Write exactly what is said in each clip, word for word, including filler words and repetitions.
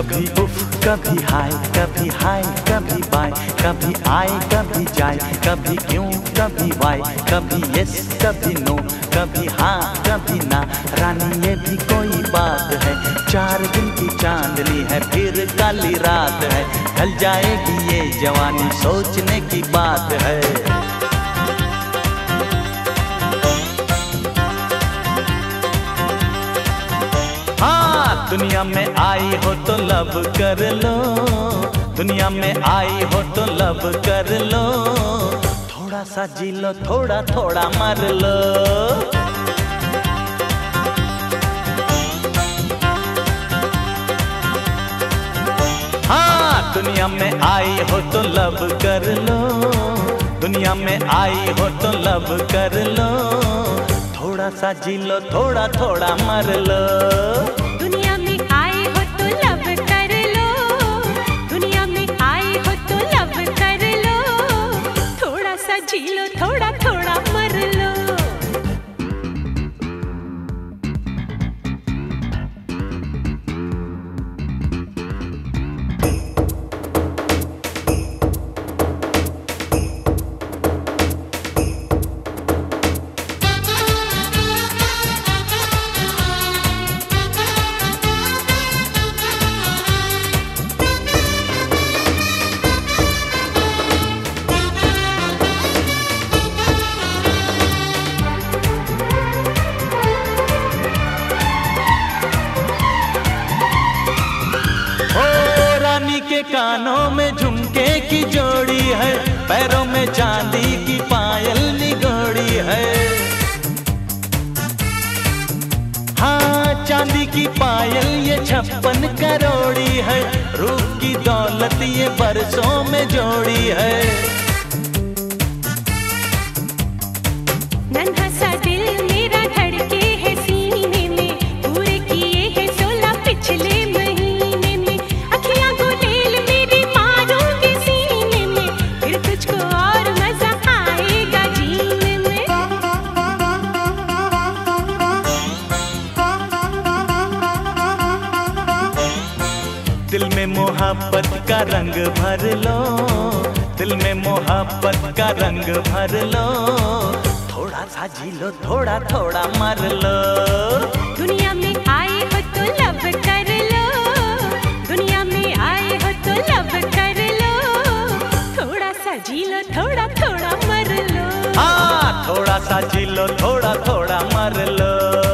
कभी उफ कभी हाय, कभी हाय कभी बाय, कभी आए कभी जाए, कभी क्यों कभी वाई, कभी यस कभी नो, कभी हाँ कभी ना। रानी ये भी कोई बात है, चार दिन की चांदनी है फिर काली रात है। ढल जाएगी ये जवानी सोचने की बात है। हाँ, दुनिया में आई हो तो लब कर लो, दुनिया में आई हो तो लब कर लो। थोड़ा सा जी लो, थोड़ा थोड़ा मर लो। हाँ, दुनिया में आई हो तो लब कर लो, दुनिया में आई हो तो लब कर लो। थोड़ा सा जी लो, थोड़ा थोड़ा मर लो। दुनिया में आए हो तो लब कर लो, दुनिया में आए हो तो लब कर लो। थोड़ा सा जी लो, थोड़ा थोड़ा मर लो। के कानों में झुमके की जोड़ी है, पैरों में चांदी की पायल निगोड़ी है। हाँ, चांदी की पायल ये छप्पन करोड़ी है, रूप की दौलत ये बरसों में जोड़ी है। नन्हा सा दिल मेरा धड़के है सीने में, पूरे किए हैं सोलह पिछले महीने में। अखियां गुलेल मेरी मारूंगी सीने में, फिर तुझको और मजा आएगा जीने में। दिल में मोहब्बत का रंग भर लो, दिल में मोहब्बत का रंग भर लो। थोड़ा सा जी लो, थोड़ा थोड़ा मर लो। दुनिया में आए हो तो लब कर लो, दुनिया में आए हो तो लब कर लो। थोड़ा सा जी लो, थोड़ा थोड़ा मर लो। हाँ, थोड़ा सा जी लो, थोड़ा थोड़ा मर लो।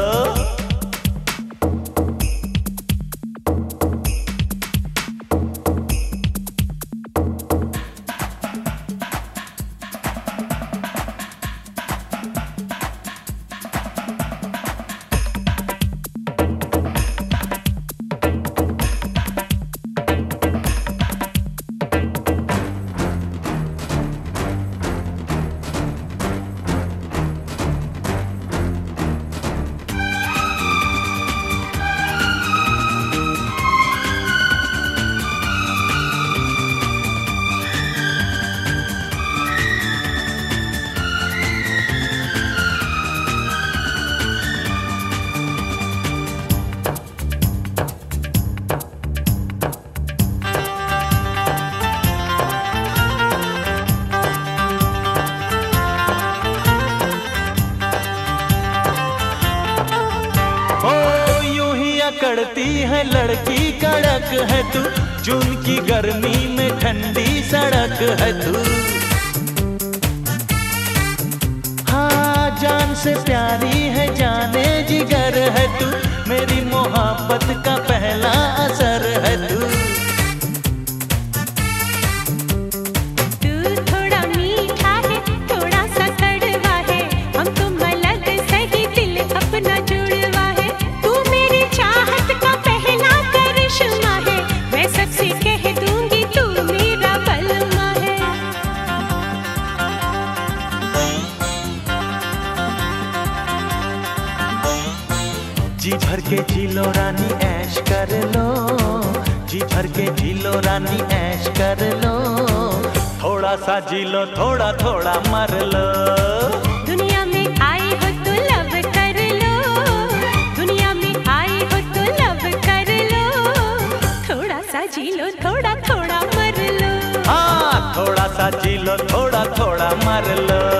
करती है लड़की कड़क है तू, जून की गर्मी में ठंडी सड़क है तू। हाँ, जान से प्यारी है जाने जिगर है तू, मेरी मोहब्बत का पहला असर है तू। तू थोड़ा मीठा है, थोड़ा सा कड़वा है, हमको अलग सही दिल अपना जुड़वा है। तू मेरी चाहत का पहला करिश्मा है, मैं सबसे कह दूंगी तू मेरा बलमा है। जी भर के जी लो रानी ऐश कर लो, जी भर के जी लो रानी ऐश कर लो। थोड़ा सा जी लो, थोड़ा थोड़ा मर लो। दुनिया में आए हो तो लब कर लो, दुनिया में आए हो तो लब कर लो। थोड़ा थोड़ा जी लो, थोड़ा थोड़ा मार लो।